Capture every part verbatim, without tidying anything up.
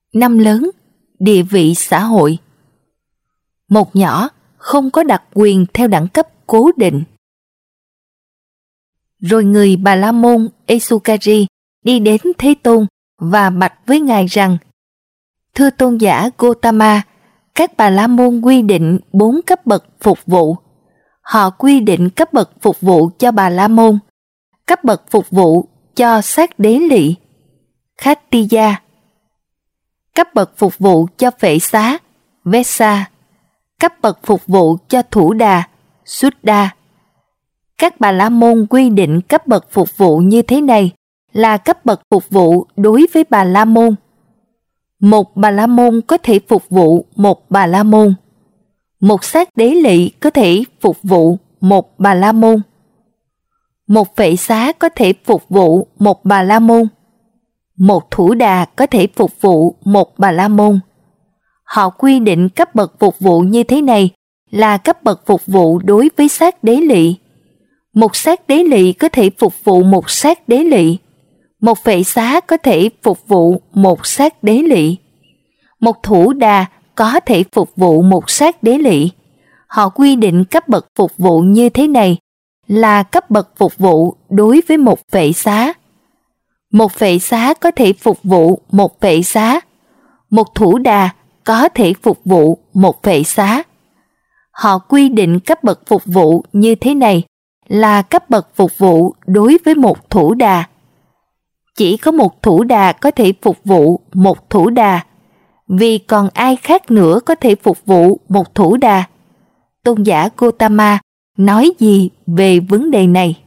Năm lớn, địa vị xã hội. Một nhỏ, không có đặc quyền theo đẳng cấp cố định. Rồi người Bà La Môn Esukari đi đến Thế Tôn và bạch với Ngài rằng: Thưa tôn giả Gotama, các Bà La Môn quy định bốn cấp bậc phục vụ. Họ quy định cấp bậc phục vụ cho Bà La Môn, cấp bậc phục vụ cho sát đế lỵ, Khattiya, cấp bậc phục vụ cho phệ xá, Vesa, cấp bậc phục vụ cho thủ đà, Suddha. Các Bà La Môn quy định cấp bậc phục vụ như thế này là cấp bậc phục vụ đối với Bà La Môn. Một Bà La Môn có thể phục vụ một Bà La Môn. Một sát đế lỵ có thể phục vụ một Bà La Môn. Một phệ xá có thể phục vụ một Bà La Môn. Một thủ đà có thể phục vụ một Bà La Môn. Họ quy định cấp bậc phục vụ như thế này là cấp bậc phục vụ đối với sát đế lỵ. Một sát đế lỵ có thể phục vụ một sát đế lỵ. Một phệ xá có thể phục vụ một sát đế lỵ. Một thủ đà có thể phục vụ một sát đế lỵ. Họ quy định cấp bậc phục vụ như thế này là cấp bậc phục vụ đối với một phệ xá. Một phệ xá có thể phục vụ một phệ xá. Một thủ đà có thể phục vụ một phệ xá. Họ quy định cấp bậc phục vụ như thế này là cấp bậc phục vụ đối với một thủ đà. Chỉ có một thủ đà có thể phục vụ một thủ đà, vì còn ai khác nữa có thể phục vụ một thủ đà? Tôn giả Gotama nói gì về vấn đề này?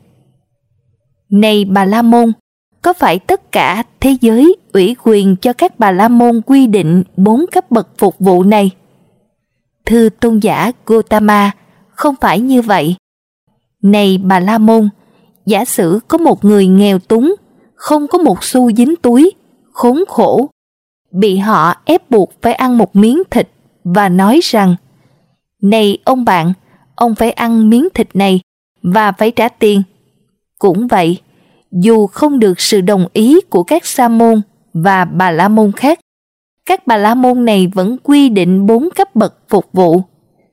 Này Bà La Môn, có phải tất cả thế giới ủy quyền cho các Bà La Môn quy định bốn cấp bậc phục vụ này? Thưa tôn giả Gotama, không phải như vậy. Này Bà La Môn, giả sử có một người nghèo túng, không có một xu dính túi, khốn khổ, bị họ ép buộc phải ăn một miếng thịt và nói rằng: Này ông bạn, ông phải ăn miếng thịt này và phải trả tiền. Cũng vậy, dù không được sự đồng ý của các sa môn và Bà La Môn khác, các Bà La Môn này vẫn quy định bốn cấp bậc phục vụ.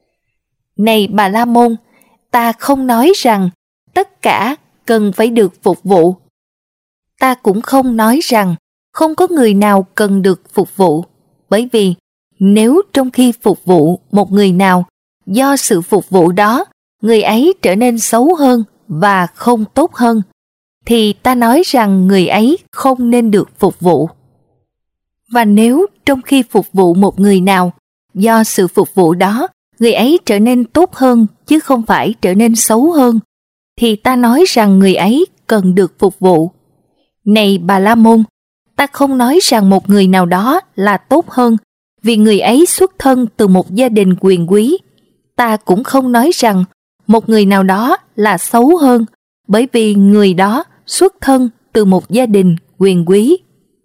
Này Bà La Môn, ta không nói rằng tất cả cần phải được phục vụ. Ta cũng không nói rằng không có người nào cần được phục vụ, bởi vì nếu trong khi phục vụ một người nào, do sự phục vụ đó, người ấy trở nên xấu hơn và không tốt hơn, thì ta nói rằng người ấy không nên được phục vụ. Và nếu trong khi phục vụ một người nào, do sự phục vụ đó, người ấy trở nên tốt hơn chứ không phải trở nên xấu hơn, thì ta nói rằng người ấy cần được phục vụ. Này Bà La Môn, ta không nói rằng một người nào đó là tốt hơn vì người ấy xuất thân từ một gia đình quyền quý. Ta cũng không nói rằng một người nào đó là xấu hơn bởi vì người đó xuất thân từ một gia đình quyền quý.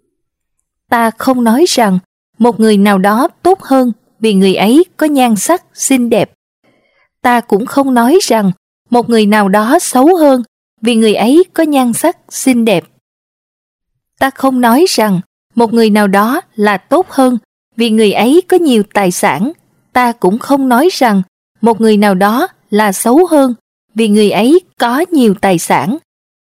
Ta không nói rằng một người nào đó tốt hơn vì người ấy có nhan sắc xinh đẹp. Ta cũng không nói rằng một người nào đó xấu hơn vì người ấy có nhan sắc xinh đẹp. Ta không nói rằng một người nào đó là tốt hơn vì người ấy có nhiều tài sản. Ta cũng không nói rằng một người nào đó là xấu hơn vì người ấy có nhiều tài sản.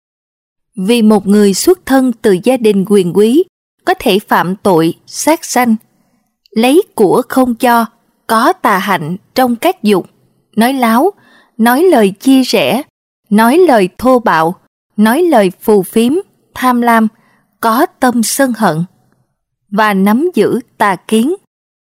Vì một người xuất thân từ gia đình quyền quý có thể phạm tội sát sanh, lấy của không cho, có tà hạnh trong các dục, nói láo, nói lời chia rẽ, nói lời thô bạo, nói lời phù phiếm, tham lam, có tâm sân hận và nắm giữ tà kiến.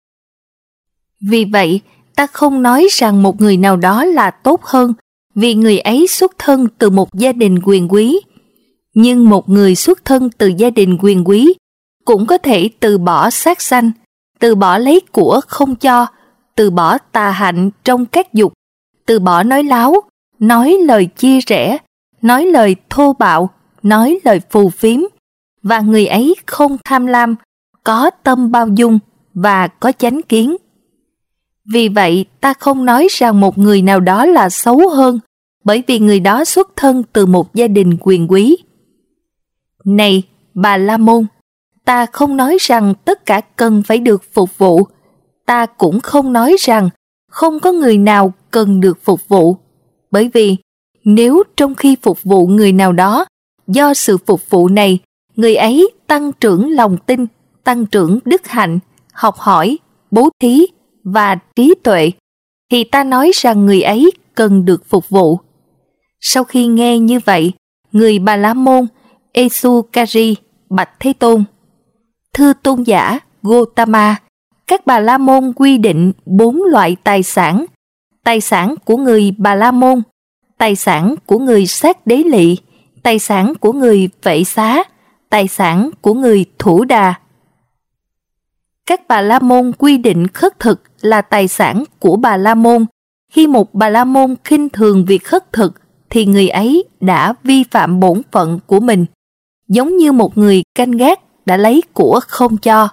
Vì vậy, ta không nói rằng một người nào đó là tốt hơn vì người ấy xuất thân từ một gia đình quyền quý. Nhưng một người xuất thân từ gia đình quyền quý cũng có thể từ bỏ sát sanh, từ bỏ lấy của không cho, từ bỏ tà hạnh trong các dục, từ bỏ nói láo, nói lời chia rẽ, nói lời thô bạo, nói lời phù phiếm, và người ấy không tham lam, có tâm bao dung và có chánh kiến. Vì vậy, ta không nói rằng một người nào đó là xấu hơn bởi vì người đó xuất thân từ một gia đình quyền quý. Này Bà La Môn, Ta không nói rằng tất cả cần phải được phục vụ. Ta cũng không nói rằng không có người nào cần được phục vụ. Bởi vì nếu trong khi phục vụ người nào đó, do sự phục vụ này, người ấy tăng trưởng lòng tin, tăng trưởng đức hạnh, học hỏi, bố thí và trí tuệ, thì ta nói rằng người ấy cần được phục vụ. Sau khi nghe như vậy, người Bà La Môn Esukari bạch Thế Tôn: Thưa tôn giả Gotama, các Bà La Môn quy định bốn loại tài sản: tài sản của người Bà La Môn, tài sản của người sát đế lị, tài sản của người vệ xá, tài sản của người thủ đà. Các Bà La Môn quy định khất thực là tài sản của Bà La Môn. Khi một Bà La Môn khinh thường việc khất thực, thì người ấy đã vi phạm bổn phận của mình, giống như một người canh gác đã lấy của không cho.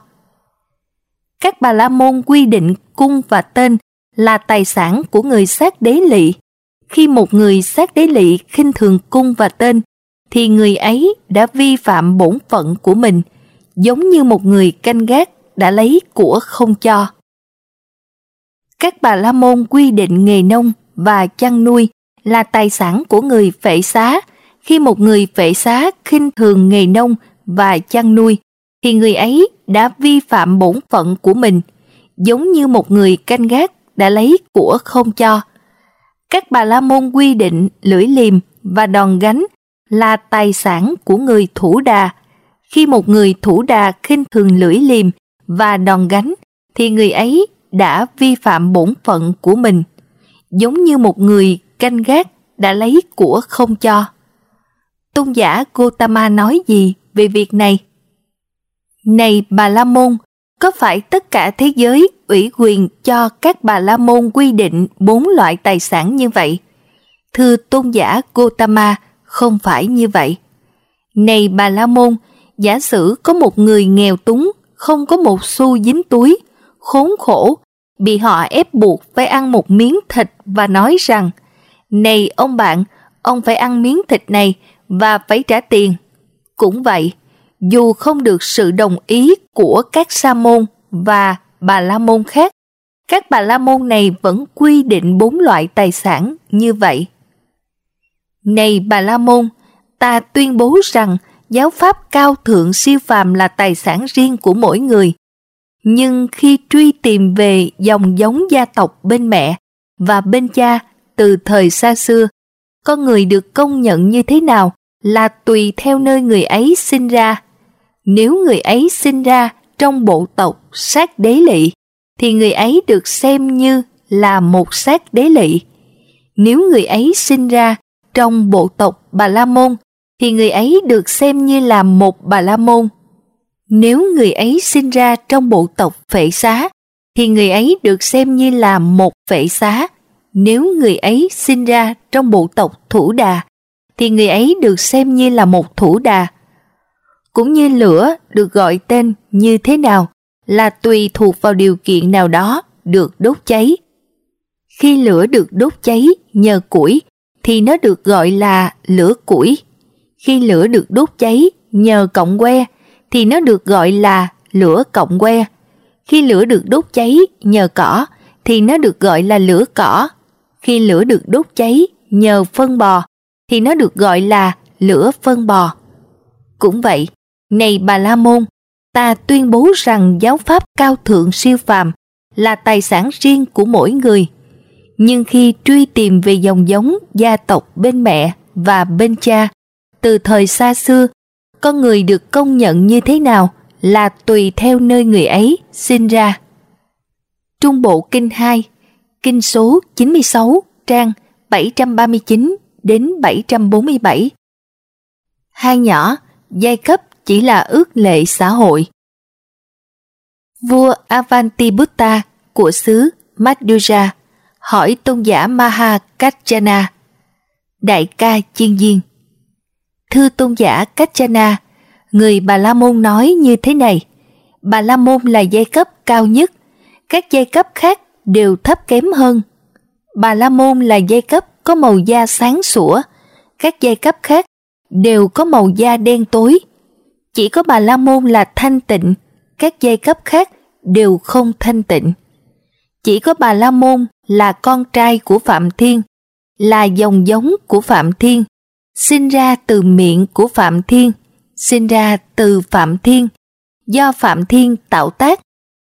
Các Bà La Môn quy định cung và tên là tài sản của người sát đế lị. Khi một người sát đế lị khinh thường cung và tên, thì người ấy đã vi phạm bổn phận của mình, giống như một người canh gác đã lấy của không cho. Các Bà La Môn quy định nghề nông và chăn nuôi là tài sản của người phệ xá. Khi một người phệ xá khinh thường nghề nông và chăn nuôi, thì người ấy đã vi phạm bổn phận của mình, giống như một người canh gác đã lấy của không cho. Các Bà La Môn quy định lưỡi liềm và đòn gánh là tài sản của người thủ đà. Khi một người thủ đà khinh thường lưỡi liềm và đòn gánh, thì người ấy đã vi phạm bổn phận của mình, giống như một người canh gác đã lấy của không cho. Tôn giả Gotama nói gì về việc này? Này Bà La Môn, có phải tất cả thế giới ủy quyền cho các Bà La Môn quy định bốn loại tài sản như vậy? Thưa tôn giả Gotama, không phải như vậy. Này Bà La Môn, giả sử có một người nghèo túng, không có một xu dính túi, khốn khổ, bị họ ép buộc phải ăn một miếng thịt và nói rằng: Này ông bạn, ông phải ăn miếng thịt này và phải trả tiền. Cũng vậy, dù không được sự đồng ý của các sa môn và Bà La Môn khác, các Bà La Môn này vẫn quy định bốn loại tài sản như vậy. Này Bà La Môn, ta tuyên bố rằng giáo pháp cao thượng siêu phàm là tài sản riêng của mỗi người. Nhưng khi truy tìm về dòng giống gia tộc bên mẹ và bên cha từ thời xa xưa, con người được công nhận như thế nào là tùy theo nơi người ấy sinh ra. Nếu người ấy sinh ra trong bộ tộc sát đế lị, thì người ấy được xem như là một sát đế lị. Nếu người ấy sinh ra trong bộ tộc Bà La Môn, thì người ấy được xem như là một Bà La Môn. Nếu người ấy sinh ra trong bộ tộc phệ xá, thì người ấy được xem như là một phệ xá. Nếu người ấy sinh ra trong bộ tộc thủ đà, thì người ấy được xem như là một thủ đà. Cũng như lửa được gọi tên như thế nào là tùy thuộc vào điều kiện nào đó được đốt cháy. Khi lửa được đốt cháy nhờ củi, thì nó được gọi là lửa củi. Khi lửa được đốt cháy nhờ cọng que, thì nó được gọi là lửa cọng que. Khi lửa được đốt cháy nhờ cỏ, thì nó được gọi là lửa cỏ. Khi lửa được đốt cháy nhờ phân bò, thì nó được gọi là lửa phân bò. Cũng vậy, này Bà La Môn, ta tuyên bố rằng giáo pháp cao thượng siêu phàm là tài sản riêng của mỗi người. Nhưng khi truy tìm về dòng giống gia tộc bên mẹ và bên cha từ thời xa xưa, con người được công nhận như thế nào là tùy theo nơi người ấy sinh ra. Trung Bộ Kinh hai, Kinh số chín mươi sáu, trang bảy trăm ba mươi chín đến bảy trăm bốn mươi bảy. Hai nhỏ, giai cấp chỉ là ước lệ xã hội. Vua Avantibutta của xứ Madhya hỏi tôn giả Mahakachana: Đại ca Chiên Diên, thưa tôn giả Kachana, người Bà La Môn nói như thế này: Bà La Môn là giai cấp cao nhất, các giai cấp khác đều thấp kém hơn. Bà La Môn là giai cấp có màu da sáng sủa, các giai cấp khác đều có màu da đen tối. Chỉ có Bà La Môn là thanh tịnh, các giai cấp khác đều không thanh tịnh. Chỉ có Bà La Môn là con trai của Phạm Thiên, là dòng giống của Phạm Thiên, sinh ra từ miệng của Phạm Thiên, sinh ra từ Phạm Thiên, do Phạm Thiên tạo tác,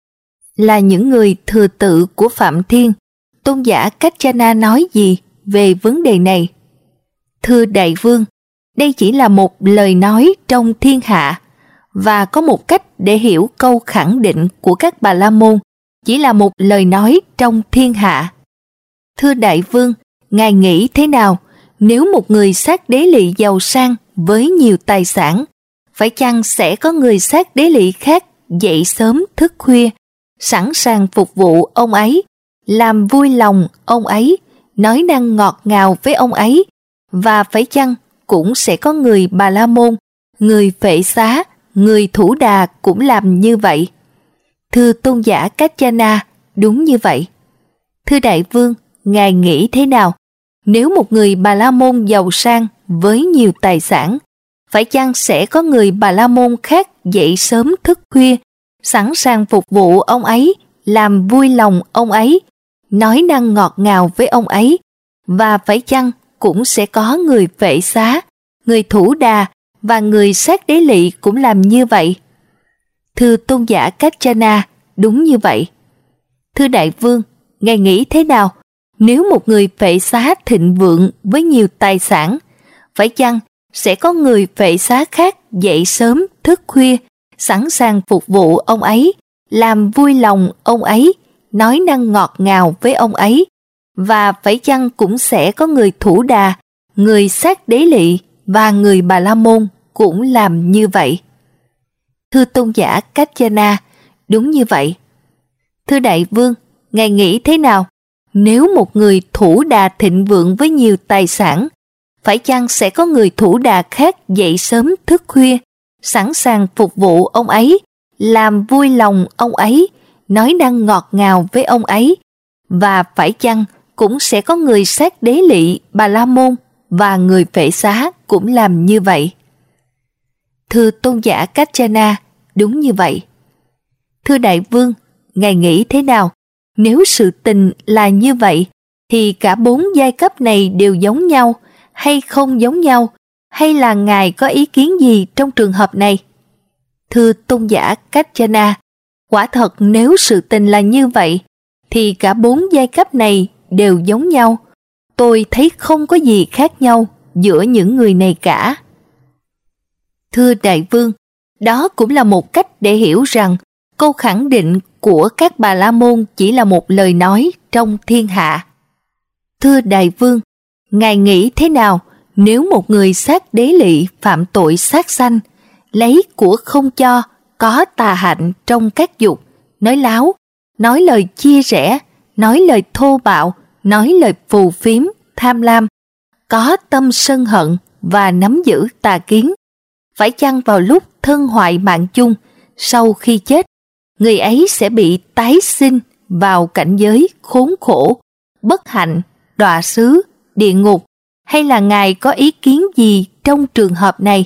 là những người thừa tự của Phạm Thiên. Tôn giả Kachana nói gì về vấn đề này? Thưa Đại Vương, đây chỉ là một lời nói trong thiên hạ, và có một cách để hiểu câu khẳng định của các Bà La Môn, chỉ là một lời nói trong thiên hạ. Thưa Đại Vương, Ngài nghĩ thế nào nếu một người sát đế lỵ giàu sang với nhiều tài sản, phải chăng sẽ có người sát đế lỵ khác dậy sớm thức khuya, sẵn sàng phục vụ ông ấy, làm vui lòng ông ấy, nói năng ngọt ngào với ông ấy, và phải chăng cũng sẽ có người Bà La Môn, người Phệ Xá, người Thủ Đà cũng làm như vậy? Thưa Tôn giả Kachana, đúng như vậy. Thưa Đại Vương, Ngài nghĩ thế nào nếu một người Bà La Môn giàu sang với nhiều tài sản, phải chăng sẽ có người Bà La Môn khác dậy sớm thức khuya, sẵn sàng phục vụ ông ấy, làm vui lòng ông ấy, nói năng ngọt ngào với ông ấy, và phải chăng cũng sẽ có người Phệ Xá, người Thủ Đà và người sát đế lỵ cũng làm như vậy? Thưa Tôn giả Kachana, đúng như vậy. Thưa Đại Vương, Ngài nghĩ thế nào nếu một người Phệ Xá thịnh vượng với nhiều tài sản, phải chăng sẽ có người Phệ Xá khác dậy sớm thức khuya, sẵn sàng phục vụ ông ấy, làm vui lòng ông ấy, nói năng ngọt ngào với ông ấy, và phải chăng cũng sẽ có người Thủ Đà, người sát đế lỵ và người Bà La Môn cũng làm như vậy? Thưa Tôn giả Kachana, đúng như vậy. Thưa Đại Vương, Ngài nghĩ thế nào nếu một người Thủ Đà thịnh vượng với nhiều tài sản, phải chăng sẽ có người Thủ Đà khác dậy sớm thức khuya, sẵn sàng phục vụ ông ấy, làm vui lòng ông ấy, nói năng ngọt ngào với ông ấy, và phải chăng cũng sẽ có người sát đế lỵ, Bà La Môn và người Phệ Xá cũng làm như vậy? Thưa Tôn giả Kachana, đúng như vậy. Thưa Đại Vương, Ngài nghĩ thế nào nếu sự tình là như vậy, thì cả bốn giai cấp này đều giống nhau hay không giống nhau, hay là Ngài có ý kiến gì trong trường hợp này? Thưa Tôn giả Kachana, quả thật nếu sự tình là như vậy, thì cả bốn giai cấp này đều giống nhau. Tôi thấy không có gì khác nhau giữa những người này cả. Thưa Đại Vương, đó cũng là một cách để hiểu rằng câu khẳng định của các Bà La Môn chỉ là một lời nói trong thiên hạ. Thưa Đại Vương, Ngài nghĩ thế nào nếu một người sát đế lỵ phạm tội sát sanh, lấy của không cho, có tà hạnh trong các dục, nói láo, nói lời chia rẽ, nói lời thô bạo, nói lời phù phiếm, tham lam, có tâm sân hận và nắm giữ tà kiến? Phải chăng vào lúc thân hoại mạng chung, sau khi chết, người ấy sẽ bị tái sinh vào cảnh giới khốn khổ, bất hạnh, đọa xứ, địa ngục, hay là Ngài có ý kiến gì trong trường hợp này?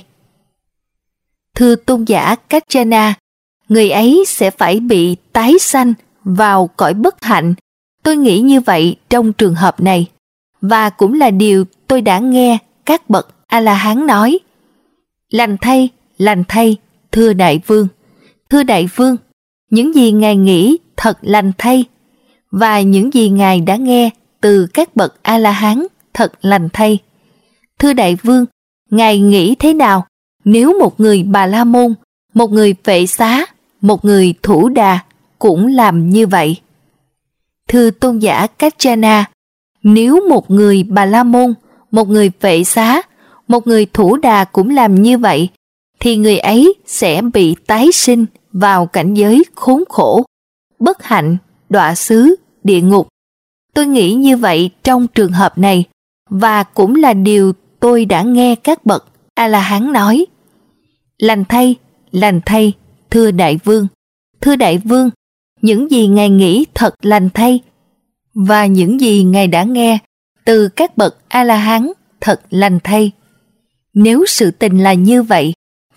Thưa Tôn giả Kachana, người ấy sẽ phải bị tái sanh vào cõi bất hạnh. Tôi nghĩ như vậy trong trường hợp này, và cũng là điều tôi đã nghe các bậc A-la-hán nói. Lành thay, lành thay, thưa Đại Vương. Thưa Đại Vương, những gì Ngài nghĩ thật lành thay, và những gì Ngài đã nghe từ các bậc A-la-hán thật lành thay. Thưa Đại Vương, Ngài nghĩ thế nào nếu một người Bà La Môn, một người Phệ Xá, một người Thủ Đà cũng làm như vậy? Thưa Tôn giả Kachana, nếu một người Bà La Môn, một người Phệ Xá, một người Thủ Đà cũng làm như vậy, thì người ấy sẽ bị tái sinh vào cảnh giới khốn khổ, bất hạnh, đọa xứ, địa ngục. Tôi nghĩ như vậy trong trường hợp này, và cũng là điều tôi đã nghe các bậc A-la-hán nói. Lành thay, lành thay, thưa Đại Vương. Thưa Đại Vương, những gì Ngài nghĩ thật lành thay, và những gì Ngài đã nghe từ các bậc A-la-hán thật lành thay. Nếu sự tình là như vậy,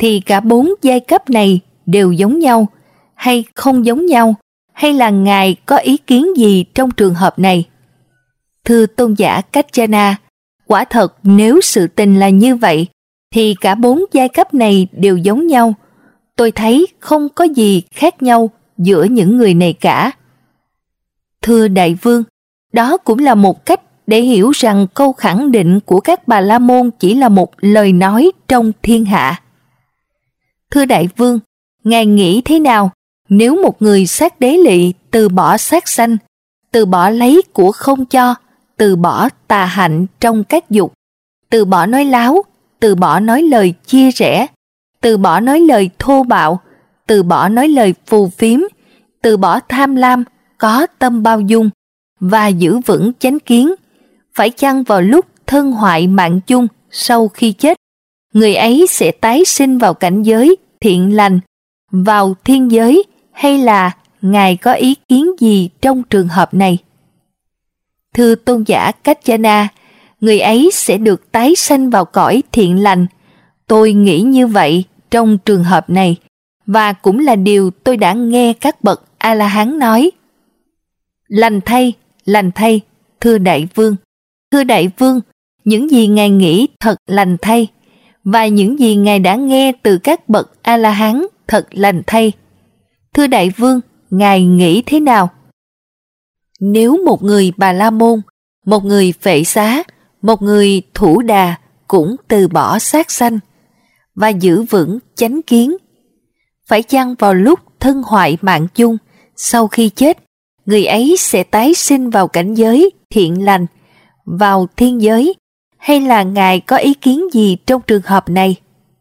thì cả bốn giai cấp này đều giống nhau, hay không giống nhau, hay là Ngài có ý kiến gì trong trường hợp này? Thưa tôn giả Kaccana, quả thật nếu sự tình là như vậy, thì cả bốn giai cấp này đều giống nhau. Tôi thấy không có gì khác nhau giữa những người này cả. Thưa Đại Vương, đó cũng là một cách để hiểu rằng câu khẳng định của các Bà La Môn chỉ là một lời nói trong thiên hạ. Thưa Đại Vương, Ngài nghĩ thế nào nếu một người sát đế lỵ từ bỏ sát sanh, từ bỏ lấy của không cho, từ bỏ tà hạnh trong các dục, từ bỏ nói láo, từ bỏ nói lời chia rẽ, từ bỏ nói lời thô bạo, từ bỏ nói lời phù phiếm, từ bỏ tham lam, có tâm bao dung và giữ vững chánh kiến, phải chăng vào lúc thân hoại mạng chung sau khi chết, người ấy sẽ tái sinh vào cảnh giới thiện lành, vào thiên giới, hay là Ngài có ý kiến gì trong trường hợp này? Thưa tôn giả Kaccana, người ấy sẽ được tái sanh vào cõi thiện lành. Tôi nghĩ như vậy trong trường hợp này, và cũng là điều tôi đã nghe các bậc A-la-hán nói. Lành thay, lành thay, thưa Đại Vương. Thưa Đại Vương, những gì Ngài nghĩ thật lành thay, và những gì Ngài đã nghe từ các bậc A-la-hán thật lành thay. Thưa Đại Vương, Ngài nghĩ thế nào? Nếu một người Bà La Môn, một người Phệ Xá, một người Thủ Đà cũng từ bỏ sát sanh và giữ vững chánh kiến, phải chăng vào lúc thân hoại mạng chung, sau khi chết, người ấy sẽ tái sinh vào cảnh giới thiện lành, vào thiên giới, hay là Ngài có ý kiến gì trong trường hợp này?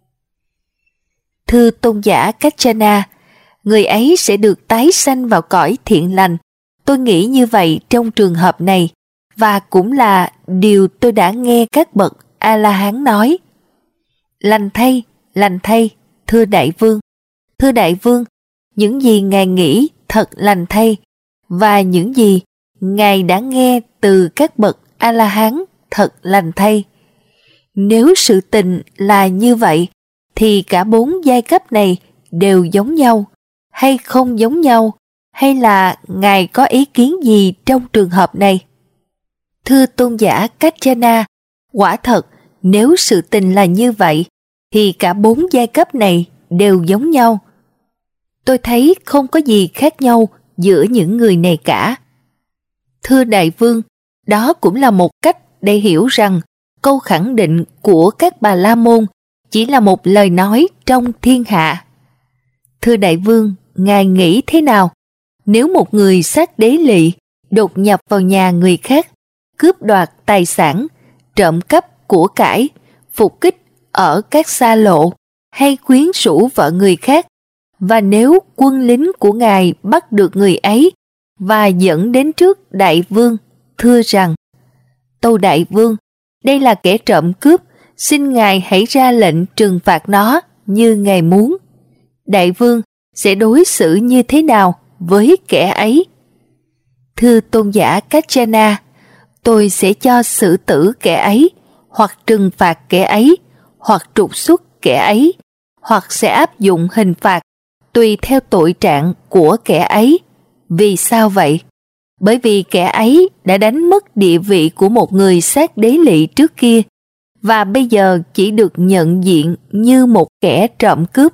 Thưa tôn giả Kaccana, người ấy sẽ được tái sanh vào cõi thiện lành. Tôi nghĩ như vậy trong trường hợp này, và cũng là điều tôi đã nghe các bậc A-la-hán nói. Lành thay, lành thay, thưa Đại Vương. Thưa Đại Vương, những gì Ngài nghĩ thật lành thay, và những gì Ngài đã nghe từ các bậc A-la-hán thật lành thay. Nếu sự tình là như vậy, thì cả bốn giai cấp này đều giống nhau, hay không giống nhau, hay là Ngài có ý kiến gì trong trường hợp này? Thưa tôn giả Kaccana, quả thật nếu sự tình là như vậy, thì cả bốn giai cấp này đều giống nhau. Tôi thấy không có gì khác nhau giữa những người này cả. Thưa Đại Vương, đó cũng là một cách để hiểu rằng câu khẳng định của các Bà La Môn chỉ là một lời nói trong thiên hạ. Thưa Đại Vương, Ngài nghĩ thế nào nếu một người sát đế lỵ đột nhập vào nhà người khác, cướp đoạt tài sản, trộm cắp của cải, phục kích ở các xa lộ, hay quyến rũ vợ người khác, và nếu quân lính của Ngài bắt được người ấy và dẫn đến trước Đại Vương, thưa rằng: Tâu Đại Vương, đây là kẻ trộm cướp, xin Ngài hãy ra lệnh trừng phạt nó như Ngài muốn. Đại Vương sẽ đối xử như thế nào với kẻ ấy? Thưa tôn giả Kaccana, tôi sẽ cho xử tử kẻ ấy, hoặc trừng phạt kẻ ấy, hoặc trục xuất kẻ ấy, hoặc sẽ áp dụng hình phạt tùy theo tội trạng của kẻ ấy. Vì sao vậy? Bởi vì kẻ ấy đã đánh mất địa vị của một người sát đế lỵ trước kia, và bây giờ chỉ được nhận diện như một kẻ trộm cướp.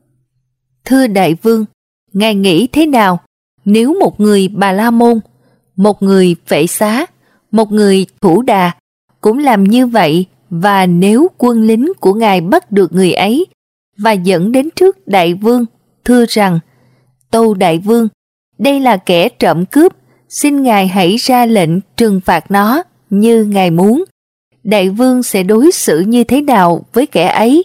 Thưa Đại Vương, Ngài nghĩ thế nào nếu một người Bà La Môn, một người Phệ Xá, một người Thủ Đà cũng làm như vậy, và nếu quân lính của Ngài bắt được người ấy và dẫn đến trước Đại Vương, thưa rằng: Tâu Đại Vương, đây là kẻ trộm cướp, xin Ngài hãy ra lệnh trừng phạt nó như Ngài muốn. Đại Vương sẽ đối xử như thế nào với kẻ ấy?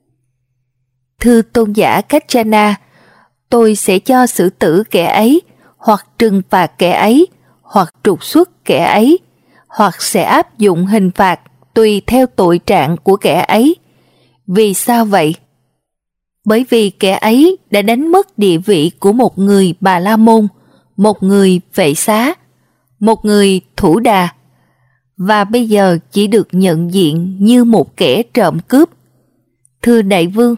Thưa tôn giả Kaccana, tôi sẽ cho xử tử kẻ ấy, hoặc trừng phạt kẻ ấy, hoặc trục xuất kẻ ấy, hoặc sẽ áp dụng hình phạt tùy theo tội trạng của kẻ ấy. Vì sao vậy? Bởi vì kẻ ấy đã đánh mất địa vị của một người Bà La Môn, một người Phệ Xá, một người Thủ Đà, và bây giờ chỉ được nhận diện như một kẻ trộm cướp. Thưa Đại Vương,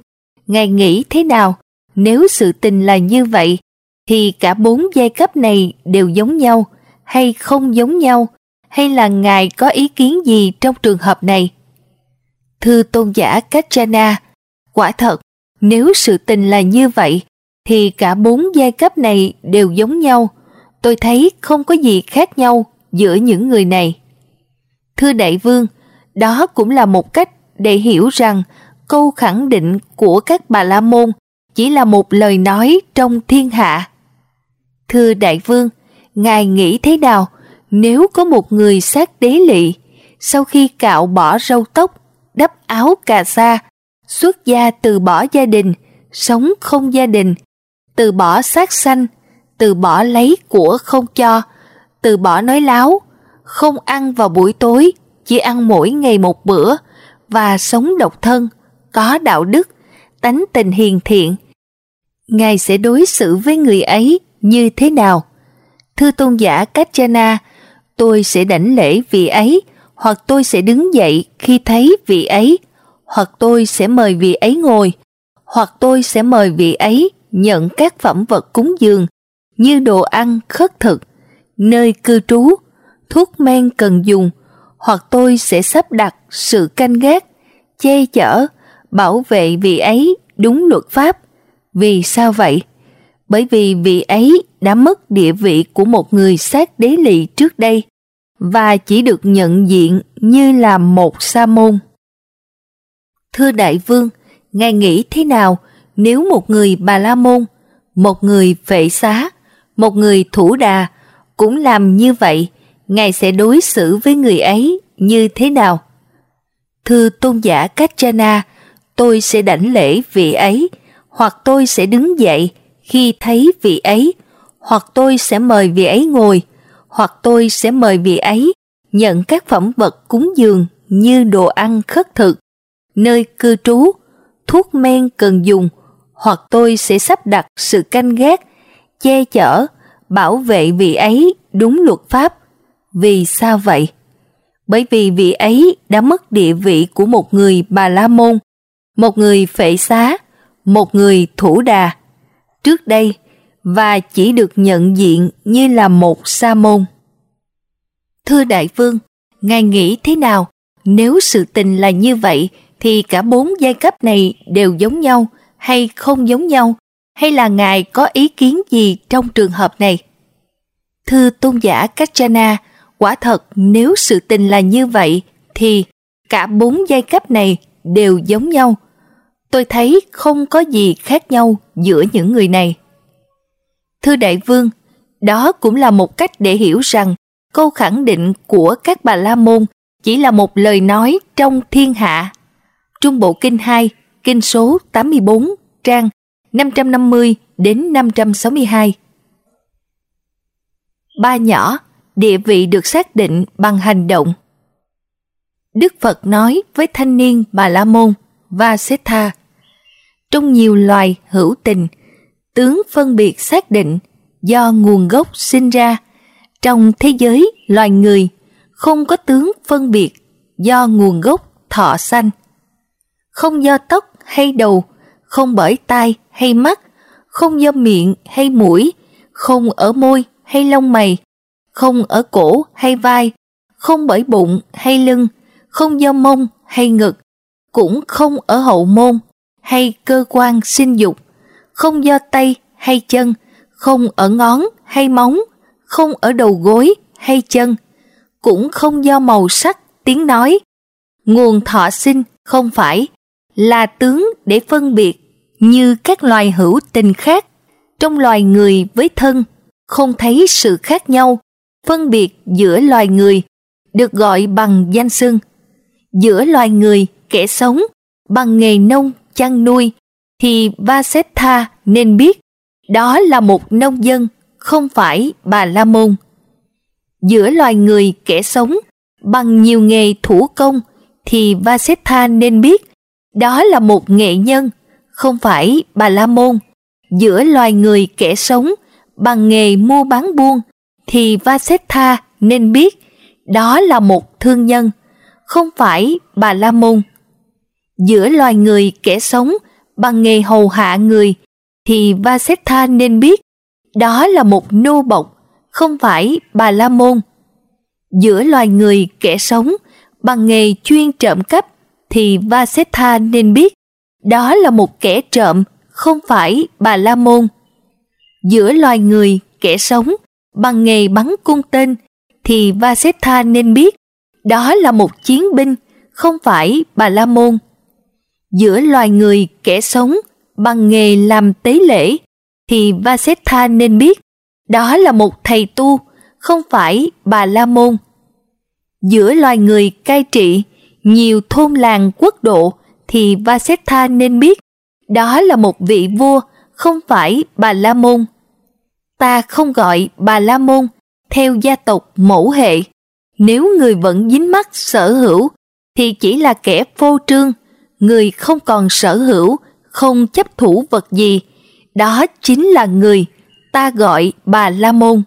Ngài nghĩ thế nào? Nếu sự tình là như vậy, thì cả bốn giai cấp này đều giống nhau, hay không giống nhau, hay là Ngài có ý kiến gì trong trường hợp này? Thưa tôn giả Kachana, quả thật, nếu sự tình là như vậy, thì cả bốn giai cấp này đều giống nhau. Tôi thấy không có gì khác nhau giữa những người này. Thưa đại vương, đó cũng là một cách để hiểu rằng câu khẳng định của các Bà La Môn chỉ là một lời nói trong thiên hạ. Thưa đại vương, Ngài nghĩ thế nào nếu có một người sát đế lỵ, sau khi cạo bỏ râu tóc, đắp áo cà sa, xuất gia từ bỏ gia đình, sống không gia đình, từ bỏ sát sanh, từ bỏ lấy của không cho, từ bỏ nói láo, không ăn vào buổi tối, chỉ ăn mỗi ngày một bữa, và sống độc thân, có đạo đức, tánh tình hiền thiện. Ngài sẽ đối xử với người ấy như thế nào? Thưa tôn giả Kachana, tôi sẽ đảnh lễ vị ấy, hoặc tôi sẽ đứng dậy khi thấy vị ấy, hoặc tôi sẽ mời vị ấy ngồi, hoặc tôi sẽ mời vị ấy nhận các phẩm vật cúng dường như đồ ăn khất thực, nơi cư trú, thuốc men cần dùng, hoặc tôi sẽ sắp đặt sự canh gác, che chở, bảo vệ vị ấy đúng luật pháp. Vì sao vậy? Bởi vì vị ấy đã mất địa vị của một người sát đế lỵ trước đây và chỉ được nhận diện như là một sa môn. Thưa đại vương, Ngài nghĩ thế nào nếu một người Bà La Môn, một người Phệ Xá, một người Thủ Đà cũng làm như vậy? Ngài sẽ đối xử với người ấy như thế nào? Thưa tôn giả Kachana, tôi sẽ đảnh lễ vị ấy, hoặc tôi sẽ đứng dậy khi thấy vị ấy, hoặc tôi sẽ mời vị ấy ngồi, hoặc tôi sẽ mời vị ấy nhận các phẩm vật cúng dường như đồ ăn khất thực, nơi cư trú, thuốc men cần dùng, hoặc tôi sẽ sắp đặt sự canh gác, che chở, bảo vệ vị ấy đúng luật pháp. Vì sao vậy? Bởi vì vị ấy đã mất địa vị của một người Bà La Môn, một người Phệ Xá, một người Thủ Đà trước đây, và chỉ được nhận diện như là một sa môn. Thưa đại vương, Ngài nghĩ thế nào nếu sự tình là như vậy, thì cả bốn giai cấp này đều giống nhau hay không giống nhau, hay là Ngài có ý kiến gì trong trường hợp này? Thưa tôn giả Kachana, quả thật nếu sự tình là như vậy, thì cả bốn giai cấp này đều giống nhau. Tôi thấy không có gì khác nhau giữa những người này. Thưa đại vương, đó cũng là một cách để hiểu rằng câu khẳng định của các Bà La Môn chỉ là một lời nói trong thiên hạ. Trung Bộ Kinh hai, kinh số tám mươi bốn, trang năm trăm năm mươi đến năm trăm sáu mươi hai. Ba nhỏ, địa vị được xác định bằng hành động. Đức Phật nói với thanh niên Bà La Môn Vasetha, trong nhiều loài hữu tình, tướng phân biệt xác định do nguồn gốc sinh ra. Trong thế giới loài người, không có tướng phân biệt do nguồn gốc thọ sanh. Không do tóc hay đầu, không bởi tai hay mắt, không do miệng hay mũi, không ở môi hay lông mày, không ở cổ hay vai, không bởi bụng hay lưng, không do mông hay ngực, cũng không ở hậu môn hay cơ quan sinh dục, không do tay hay chân, không ở ngón hay móng, không ở đầu gối hay chân, cũng không do màu sắc tiếng nói. Nguồn thọ sinh không phải là tướng để phân biệt như các loài hữu tình khác. Trong loài người với thân, không thấy sự khác nhau, phân biệt giữa loài người được gọi bằng danh xưng. Giữa loài người kẻ sống bằng nghề nông chăn nuôi, thì Vasetha nên biết đó là một nông dân, không phải Bà La Môn. Giữa loài người kẻ sống bằng nhiều nghề thủ công, thì Vasetha nên biết đó là một nghệ nhân, không phải Bà La Môn. Giữa loài người kẻ sống bằng nghề mua bán buôn, thì Vasetha nên biết đó là một thương nhân, không phải Bà La Môn. Giữa loài người kẻ sống bằng nghề hầu hạ người, thì Vasetha nên biết đó là một nô bộc, không phải Bà La Môn. Giữa loài người kẻ sống bằng nghề chuyên trộm cắp, thì Vasetha nên biết đó là một kẻ trộm, không phải Bà La Môn. Giữa loài người kẻ sống bằng nghề bắn cung tên, thì Vasetha nên biết đó là một chiến binh, không phải Bà La Môn. Giữa loài người kẻ sống bằng nghề làm tế lễ, thì Vasetha nên biết đó là một thầy tu, không phải Bà La Môn. Giữa loài người cai trị nhiều thôn làng quốc độ, thì Vasetha nên biết đó là một vị vua, không phải Bà La Môn. Ta không gọi Bà La Môn theo gia tộc mẫu hệ. Nếu người vẫn dính mắc sở hữu, thì chỉ là kẻ phô trương, người không còn sở hữu, không chấp thủ vật gì. Đó chính là người ta gọi Bà La Môn.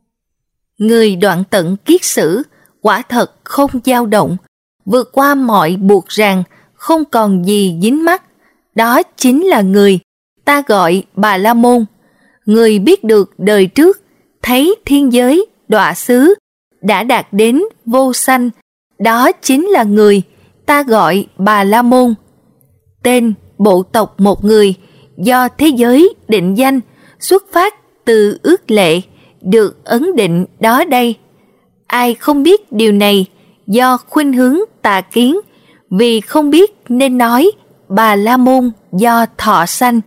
Người đoạn tận kiết sử, quả thật không dao động, vượt qua mọi buộc ràng, không còn gì dính mắc. Đó chính là người ta gọi Bà La Môn. Người biết được đời trước, thấy thiên giới, đọa xứ, đã đạt đến vô sanh. Đó chính là người ta gọi Bà La Môn. Tên bộ tộc một người do thế giới định danh, xuất phát từ ước lệ, được ấn định đó đây. Ai không biết điều này do khuynh hướng tà kiến, vì không biết nên nói Bà La Môn do thọ sanh.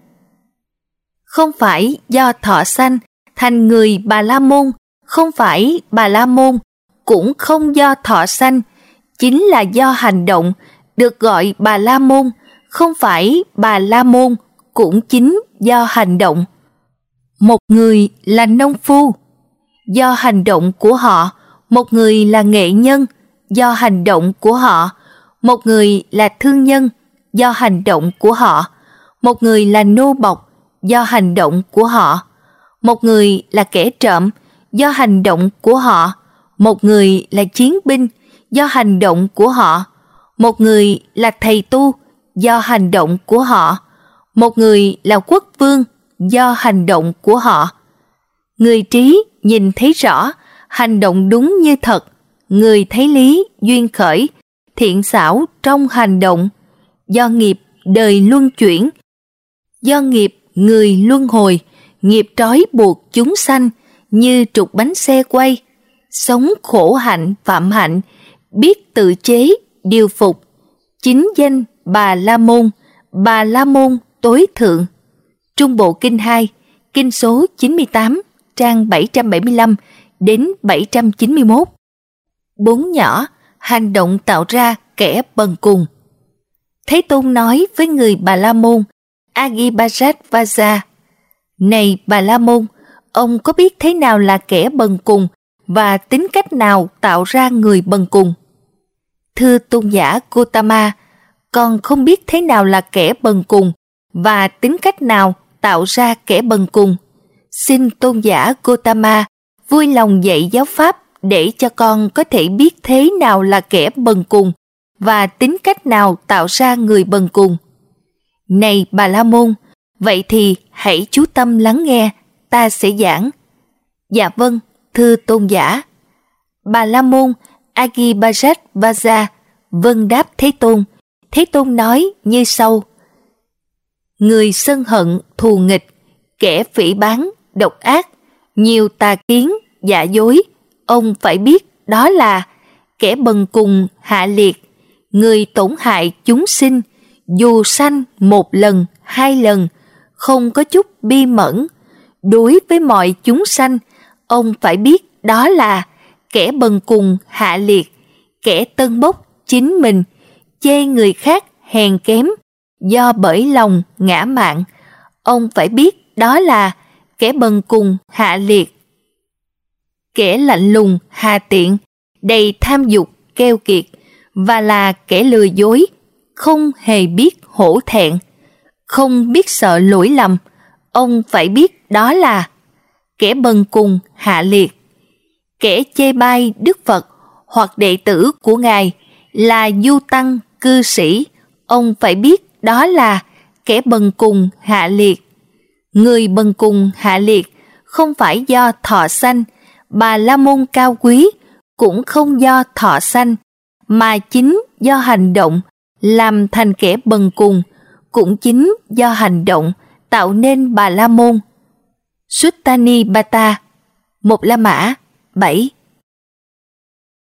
Không phải do thọ sanh thành người Bà La Môn, không phải Bà La Môn cũng không do thọ sanh, chính là do hành động được gọi Bà La Môn, không phải Bà La Môn cũng chính do hành động. Một người là nông phu, do hành động của họ. Một người là nghệ nhân, do hành động của họ. Một người là thương nhân, do hành động của họ. Một người là nô bộc, do hành động của họ. Một người là kẻ trộm, do hành động của họ. Một người là chiến binh, do hành động của họ. Một người là thầy tu, do hành động của họ. Một người là quốc vương, do hành động của họ. Người trí nhìn thấy rõ, hành động đúng như thật. Người thấy lý duyên khởi, thiện xảo trong hành động. Do nghiệp đời luân chuyển, do nghiệp người luân hồi, nghiệp trói buộc chúng sanh như trục bánh xe quay. Sống khổ hạnh phạm hạnh, biết tự chế điều phục. Chính danh Bà La Môn, Bà La Môn tối thượng. Trung Bộ Kinh hai, kinh số chín mươi tám, trang bảy trăm bảy mươi lăm đến bảy trăm chín mươi mốt. Bốn nhỏ, hành động tạo ra kẻ bần cùng. Thế Tôn nói với người Bà La Môn, Agibajat-vaja: Này Bà La Môn, ông có biết thế nào là kẻ bần cùng và tính cách nào tạo ra người bần cùng? Thưa tôn giả Gotama, con không biết thế nào là kẻ bần cùng và tính cách nào tạo ra kẻ bần cùng. Xin tôn giả Gotama vui lòng dạy giáo pháp để cho con có thể biết thế nào là kẻ bần cùng và tính cách nào tạo ra người bần cùng. Này Bà La Môn, vậy thì hãy chú tâm lắng nghe, ta sẽ giảng. Dạ vâng, thưa tôn giả. Bà La Môn Agibajat-vaja vâng đáp Thế Tôn. Thế Tôn nói như sau: Người sân hận, thù nghịch, kẻ phỉ báng, độc ác, nhiều tà kiến, giả dối, ông phải biết đó là kẻ bần cùng hạ liệt, người tổn hại chúng sinh, dù sanh một lần, hai lần, không có chút bi mẫn. Đối với mọi chúng sanh, ông phải biết đó là kẻ bần cùng hạ liệt, kẻ tân bốc chính mình, chê người khác hèn kém, do bởi lòng ngã mạn. Ông phải biết đó là kẻ bần cùng hạ liệt, kẻ lạnh lùng hà tiện, đầy tham dục keo kiệt, và là kẻ lừa dối, không hề biết hổ thẹn, không biết sợ lỗi lầm. Ông phải biết đó là kẻ bần cùng hạ liệt, kẻ chê bai Đức Phật hoặc đệ tử của Ngài là du tăng cư sĩ. Ông phải biết đó là kẻ bần cùng hạ liệt. Người bần cùng hạ liệt không phải do thọ sanh, Bà La Môn cao quý cũng không do thọ sanh, mà chính do hành động làm thành kẻ bần cùng, cũng chính do hành động tạo nên Bà La Môn. Suttani Bata, Một La Mã, bảy.